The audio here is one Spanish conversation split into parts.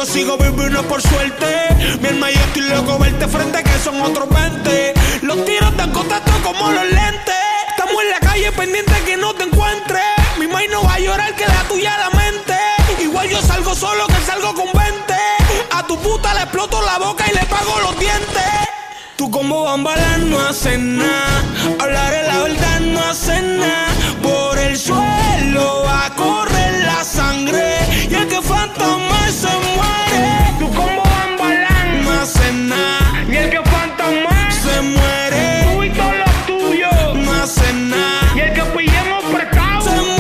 yo sigo vivo y no es por suerte. Mi hermano, yo estoy loco verte frente que son otros 20. Los tiros dan contacto como los lentes. Estamos en la calle pendiente que no te encuentres. Mi maíz no va a llorar que la tuya la mente. Igual yo salgo solo que salgo con 20. A tu puta le exploto la boca y le pago los dientes. Tú como bambalas no haces nada. Hablaré la verdad no haces nada. Por el suelo va a correr la sangre y el que fantasma se muere. Tú como bambalas No haces nada y el que fantasma se muere. tú y todos los tuyos No haces nada y el que pillemos prestado se muere.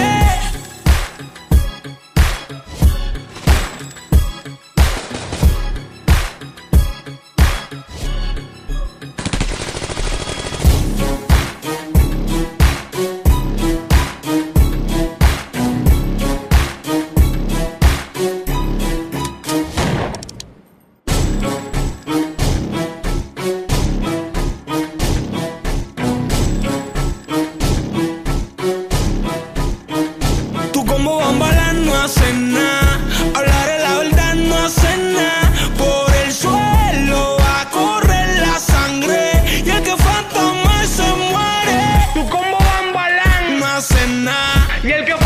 Tú como bambalas no haces nada. Hablaré la verdad no haces nada. Por el suelo va a correr la sangre y el que fantasma se muere. tú como bambalas No haces nada y el que